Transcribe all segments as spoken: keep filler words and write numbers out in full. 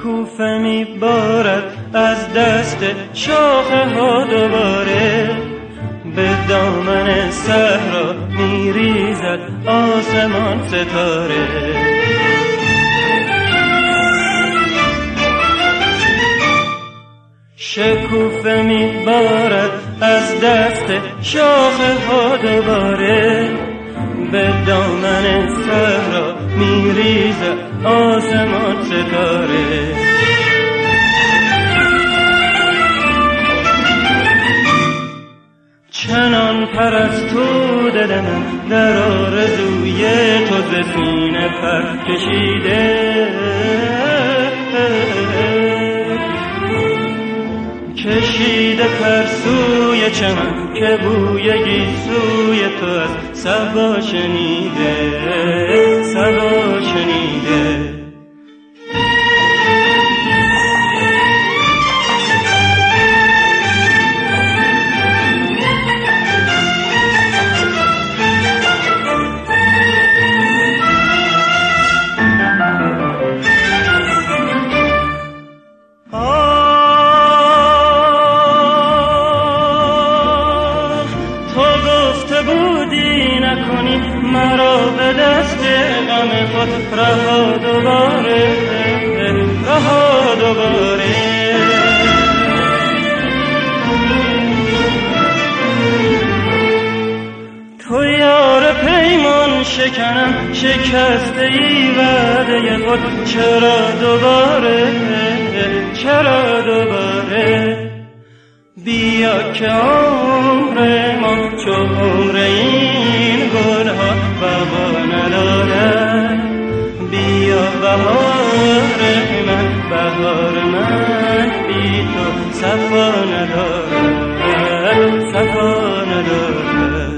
شکوفه میبارد از دست شاخه ها دوباره، به دامن صحرا میریزد آسمان ستاره. شکوفه میبارد از دست شاخه ها دوباره، به دامن صحرا میریزد آسمان ستاره. چنان پرستو دل من در آرزوی تو ز سینه پر کشیده، کشیده پر سوی چمن که بوی گیسوی تو از صبا شنیده، صبا شنیده. مرا به دست غم خود رها دوباره، رها دوباره. تو یار پیمان شکنم شکسته ای وعده خود، چرا دوباره، چرا دوباره. بیا که عمر ما چو عمر این گلها بقا ندارد، بیا بهار من، بهار من بی تو صفا ندارد، صفا ندارد.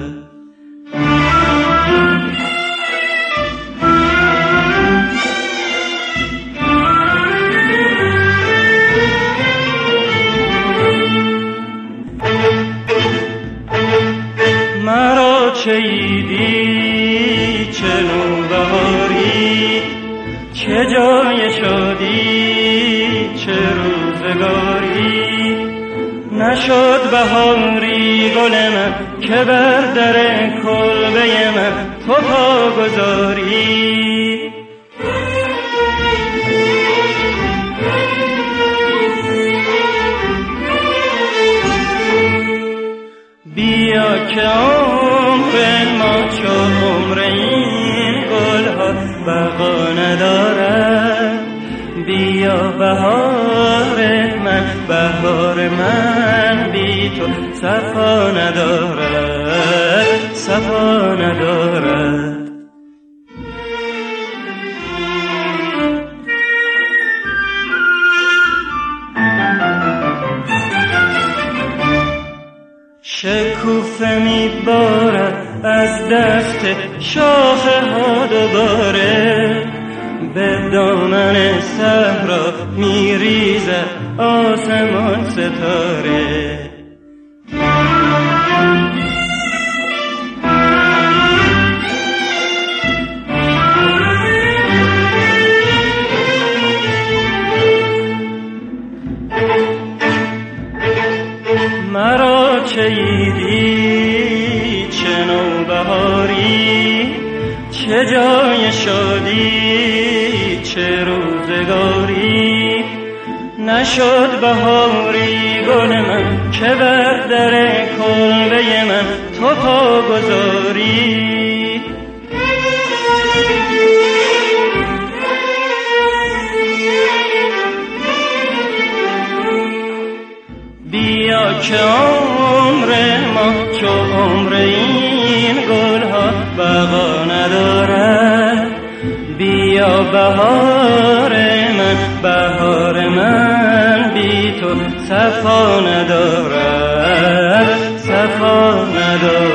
مرا چه عیدی چه نوبهاری، چه جای شادی چه روزگاری. نشد بهاری گل من که بر در کلبه من تو پا گذاری. بیا که عمر ما چو عمر این گلها بقا ندارد، بیا بهار من، بهار من بی تو صفا ندارد، صفا ندارد. شکوفه میبارد از دست شاخه ها دوباره، به دامن صحرا میریزد آسمان ستاره. مرا چه عیدی چه نوبهاری، چه جای شادی چه روزگاری. نشد بهاری گل من که بر در کلبه من تو پا گذاری. بیا که عمر ما چو عمر این گلها بقا ندارد، بیا بهار من، بهار من بی تو صفا ندارد، صفا ندارد.